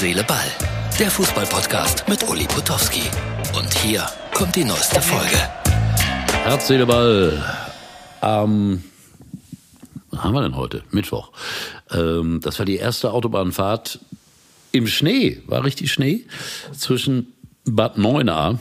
Seele, Ball. Der Fußball-Podcast mit Uli Potowski. Und hier kommt die neueste Folge. Herz, Seele, Ball. Was haben wir denn heute? Mittwoch. Das war die erste Autobahnfahrt im Schnee. War richtig Schnee. Zwischen Bad Neuenahr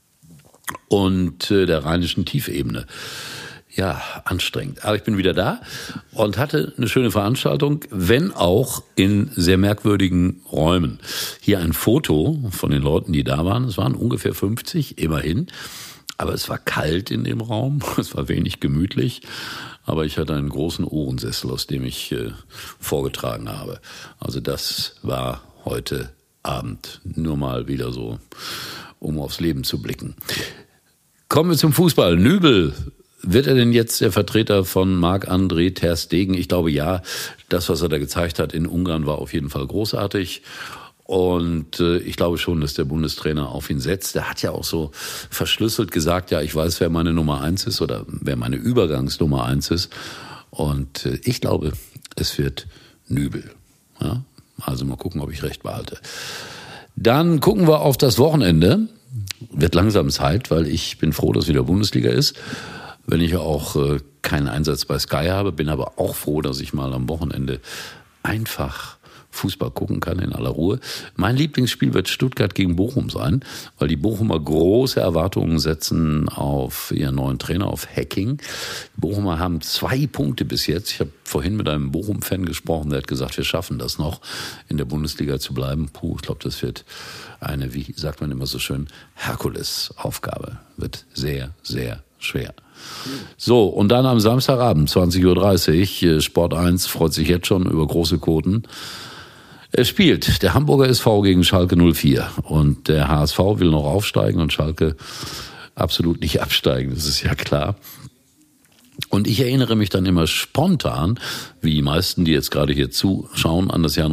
und der Rheinischen Tiefebene. Ja, anstrengend. Aber ich bin wieder da und hatte eine schöne Veranstaltung, wenn auch in sehr merkwürdigen Räumen. Hier ein Foto von den Leuten, die da waren. Es waren ungefähr 50, immerhin. Aber es war kalt in dem Raum. Es war wenig gemütlich. Aber ich hatte einen großen Ohrensessel, aus dem ich vorgetragen habe. Also das war heute Abend. Nur mal wieder so, um aufs Leben zu blicken. Kommen wir zum Fußball. Nübel. Wird er denn jetzt der Vertreter von Marc-André ter Stegen? Ich glaube ja. Das, was er da gezeigt hat in Ungarn, war auf jeden Fall großartig. Und ich glaube schon, dass der Bundestrainer auf ihn setzt. Der hat ja auch so verschlüsselt gesagt, ja, ich weiß, wer meine Nummer 1 ist oder wer meine Übergangsnummer 1 ist. Und ich glaube, es wird Nübel. Ja? Also mal gucken, ob ich recht behalte. Dann gucken wir auf das Wochenende. Wird langsam Zeit, weil ich bin froh, dass wieder Bundesliga ist. Wenn ich auch keinen Einsatz bei Sky habe, bin aber auch froh, dass ich mal am Wochenende einfach Fußball gucken kann in aller Ruhe. Mein Lieblingsspiel wird Stuttgart gegen Bochum sein, weil die Bochumer große Erwartungen setzen auf ihren neuen Trainer, auf Hacking. Die Bochumer haben 2 Punkte bis jetzt. Ich habe vorhin mit einem Bochum-Fan gesprochen, der hat gesagt, wir schaffen das noch, in der Bundesliga zu bleiben. Ich glaube, das wird eine, wie sagt man immer so schön, Herkules-Aufgabe. Wird sehr, sehr schwer. So, und dann am Samstagabend, 20.30 Uhr, Sport 1 freut sich jetzt schon über große Quoten. Es spielt der Hamburger SV gegen Schalke 04 und der HSV will noch aufsteigen und Schalke absolut nicht absteigen, das ist ja klar. Und ich erinnere mich dann immer spontan, wie die meisten, die jetzt gerade hier zuschauen, an das Jahr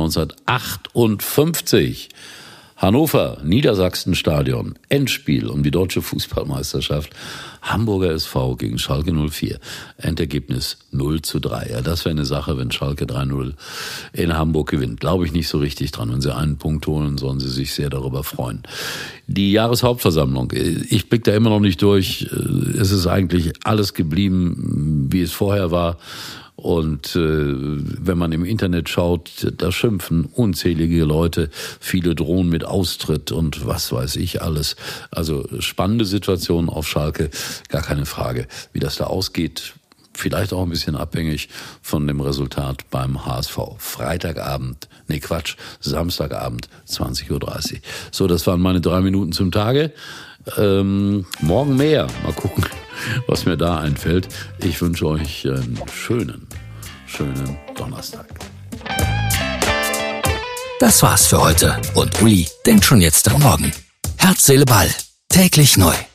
1958. Hannover, Niedersachsenstadion, Endspiel um die deutsche Fußballmeisterschaft. Hamburger SV gegen Schalke 04. Endergebnis 0:3. Ja, das wäre eine Sache, wenn Schalke 3-0 in Hamburg gewinnt. Glaube ich nicht so richtig dran. Wenn sie einen Punkt holen, sollen sie sich sehr darüber freuen. Die Jahreshauptversammlung. Ich blicke da immer noch nicht durch. Es ist eigentlich alles geblieben, wie es vorher war. Und wenn man im Internet schaut, da schimpfen unzählige Leute, viele drohen mit Austritt und was weiß ich alles. Also spannende Situation auf Schalke, gar keine Frage. Wie das da ausgeht, vielleicht auch ein bisschen abhängig von dem Resultat beim HSV. Samstagabend, 20.30 Uhr. So, das waren meine 3 Minuten zum Tage. Morgen mehr. Mal gucken, was mir da einfällt. Ich wünsche euch einen schönen Donnerstag. Das war's für heute. Und Uli denkt schon jetzt am Morgen. Herz, Seele, Ball. Täglich neu.